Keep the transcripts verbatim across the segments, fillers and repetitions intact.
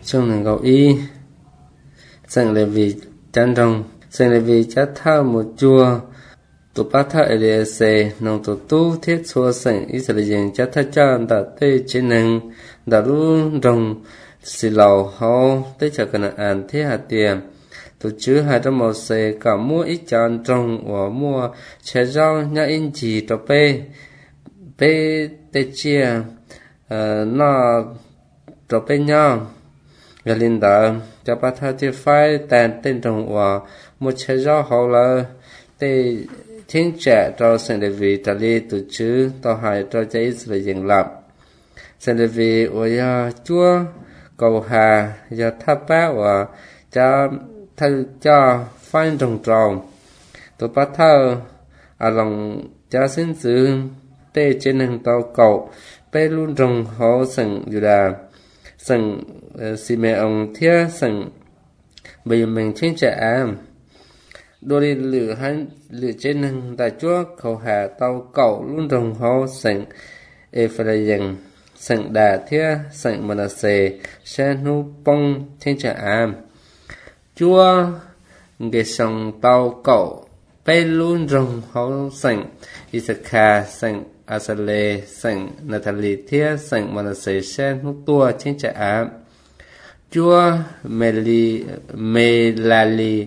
trong nền gạo y sang là vì chăn rồng sang là vì chát thao một chùa tụ bát thao ở xe nông tụ tu thiết xua sang Israel chát thao cha đã tê trên nền đã luôn rồng xì lầu hậu tê cho cần ăn thế hạt tiền tụ chứ hai trăm một xe cả mua ít chăn rồng và mua trái rau nhà in chỉ cho bê bê tê chia nó cho bê nhau và linh đạo cho bát thao thì phải tàn tên trong và một trái rau hậu là tê thiên trẻ cho sinh đệ vị trả lý tổ chức tao hài cho trái Israel dừng lập sinh đệ vị và chúa cầu hà và tháp bác và cho thân cho phải trồng trồng tụi bác thao à lòng cho sinh sự tê trên hàng tàu cầu bê luôn trồng hậu sừng dù đà sừng xì mẹ ông thiết sừng bây giờ mình thiên trẻ đôi đi lửa hắn lửa trên hàng tại chúa cầu hà tàu cầu luôn trồng hậu sừng ê phải là dần sừng đà thiết sừng mà là xề xe nu bông thiên trẻ am chúa cái sông tàu cầu bê luôn trồng hậu sừng Isaka sừng Asale sừng Natalie thiết sừng mà là xề xe nu tua thiên trẻ am chúa Meli Melali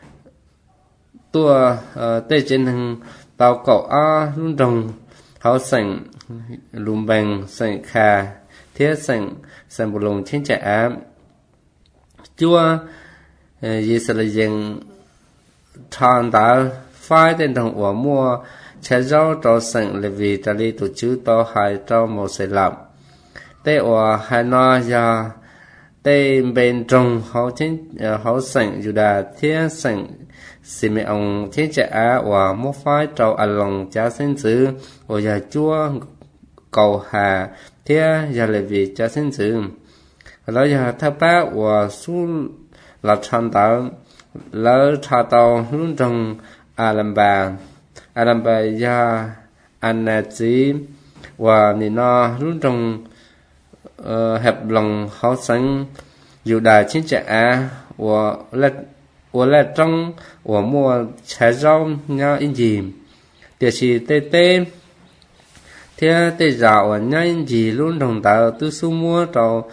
tua tê trên hàng tàu cầu a luôn trồng hậu sừng lùm bằng sừng kha thiết sừng sừng bù lùng thiên trẻ am chúa vì sự là dừng thằng ta phải tên đồng của mua trái rau cho sừng là vì ta đi tổ chức to hai cho một sự làm tê ở hai nó giờ tê bên trong hậu thiên hậu sừng dù đã thiết sừng xì mẹ ông thiên trẻ á và một phải cho ăn lòng cha sinh tử và giờ chúa cầu hà thiết giờ là vì cha sinh tử rồi giờ tháp bác và su là chăn tàu lỡ cha tàu luôn trong Alamba Alamba ya Anazi và nị nó luôn trong hẹp lòng hậu sánh dù đài chiến trẻ á và là và là trong và mua trái rau nhau in gì địa chỉ tê tê thế tê rau và nhau in gì luôn đồng tàu tư su mua trâu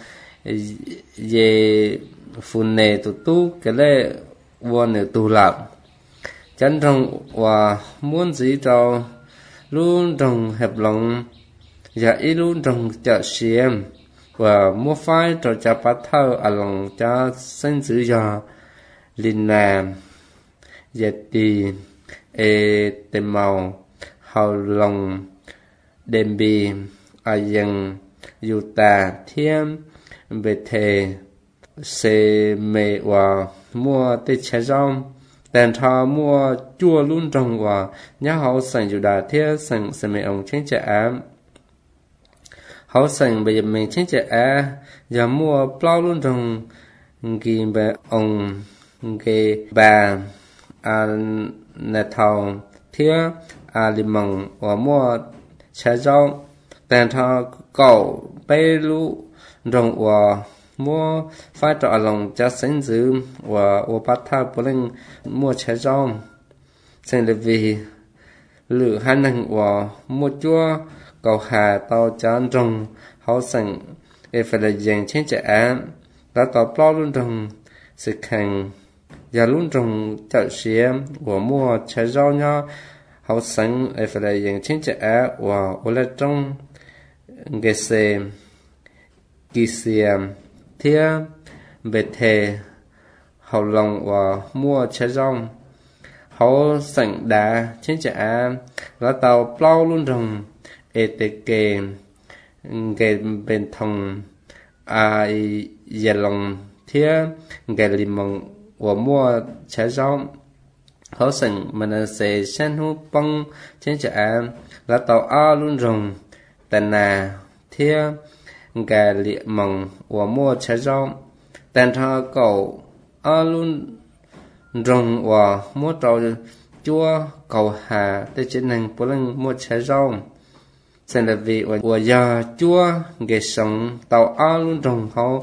về phun nề tụ tu cái lệ vườn nề tụ lập chân trong và muốn gì trâu luôn trong hẹp lòng và ít luôn trong chợ xiêm và mua phai trâu chả bắt thơ ở lòng cho sinh giữ giờ linh nam dệt đi ê tên màu hầu lòng đêm bì à dân dù tà thiêm về thề xe mê và mua tê trái rong đàn thọ mua chua luôn trồng và nhá hậu sành dù đà thiết sành xe mê ông chính trẻ ám hậu sành bây giờ mình chính trẻ á giờ mua plau luôn trồng ghi bè ông cái bà à nè thầu thiết à lì mong và mua trái rong đàn thọ cậu bê lũ rong và mua phải trọ lòng cho sinh dữ và ô bát thao bố linh mua trái rau sinh là vì lửa hai năng và mua chua cầu hà tàu chán rồng hậu sẵn để phải là dành trên trẻ án đã tỏ plo luôn rồng sự khẳng và luôn rồng chợ xế và mua trái rau nhau hậu sẵn để phải là dành trên trẻ án và ô lệ trong ghê xe kỳ xe thiết về thề hậu lòng và mua trái rong hậu sẵn đá trên trả lá tàu plau luôn rồng ê tê kê ghê bên thòng à dè lòng thiết ghê lì mong và mua trái rong hậu sẵn mình sẽ sáng hú bông trên trả lá tàu a luôn rồng tàn nà thiết gà liệ mỏng và mua trái rau tàn thọ cầu a luôn rồng và mua trâu chua cầu hà tới trên năng bố lăng mua trái rau xem là vì và giờ chua ghê sống tàu a luôn rồng hậu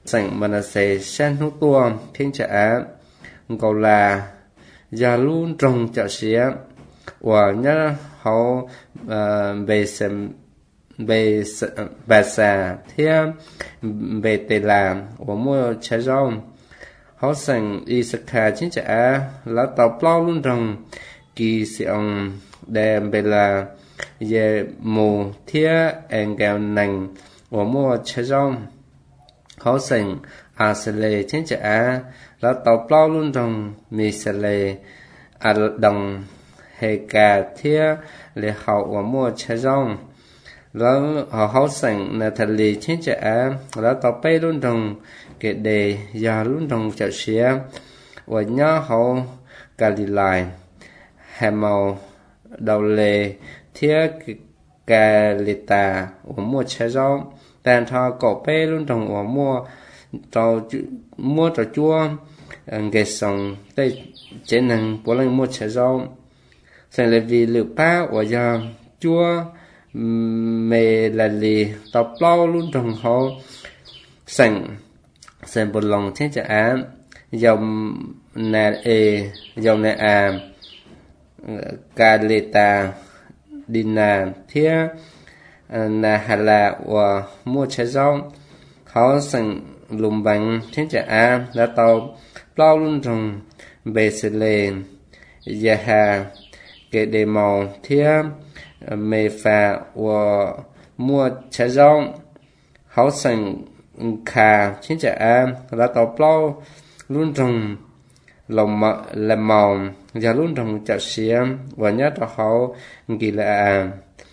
sành mà là sẽ san hút tua thiên trả gọi là gia luôn trong chợ xía và nhớ họ về xem về bà xà thế về tề làm và mua trái rau họ sành y sắc hà chính trả là tàu plau luôn trong kỳ sĩ ông đem về là về mù thế anh gạo nành và mua trái rau họ sành à sẽ lệ chính trả là tàu plau luôn trong mì sẽ lệ à đồng hệ cả thế để họ và mua trái rauแล้วเขาสั่งในทะเลเช่นจะแล้วต่อไปรุ่นตรงเกดเดยารุ่นตรงจะเสียวันนี้เขากาลิไลแฮมเอาดาวเลเทียกาลิตาหัวมัวใช้ร้องแต่ทอก่อไปรุ่นตรงหัวมัวเรามัวจะจั่วเกส่งได้เจนังปวดมัวใช้ร้องสั่งเลยวีหรือป้าว่ายาจั่วmẹ là lì tao plau luôn trong họ sành sành bột lòng trên chợ án dòng nà e dòng nà à cà lê ta đi nà thía nà hà là và mua trái rau họ sành lùm bằng trên chợ án đã tao plau luôn trong bề sê lê gia hà kể đề màu thía mê phà và mua trái rau họ sành khà trên chợ an là tàu plau luôn trong lòng mật làm màu và luôn trong chợ xía và nhất là họ kỳ là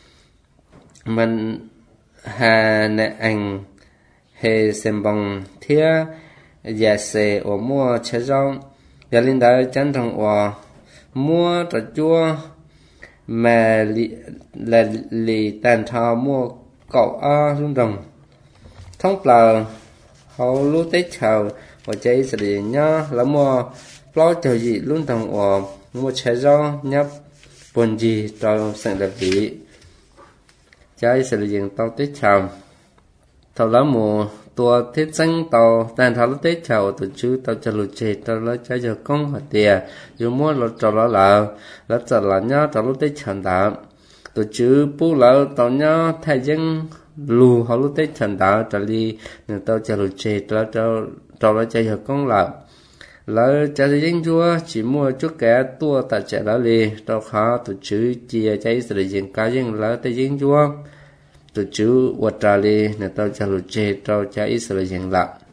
mình hà nè anh hề xem bằng thía và xe và mua trái rau và linh đạo chân trong và mua trà chua mà li, là lì tàn thọ mua cậu a luôn đồng thông là họ lúc tết chào và chơi sẽ để nhá là mua lo chờ gì luôn đồng và mua trái rau nhấp buồn gì cho sản lập vị chơi sẽ để tao tết chào thầu lá mùa tua tết xanh tàu tàn thọ lúc tết chào tổ chức tao cho lụt chết tao lấy trái giờ công và tiền dù mua lụt cho nó là lát giờ là nhá tao lúc tết chào đạo tổ chức bù lỡ tao nhá thay dân lù họ lúc tết chào đạo trả li nên tao cho lụt chết tao cho tao lấy trái giờ công là lỡ trái dân chúa chỉ mua chút kẻ tua tại chợ đó đi tao khó tổ chức chia trái sự diện cá nhân lỡ tay dân chúa tổ chức vật trả li nên tao cho lụt chết tao trái sự diện lạc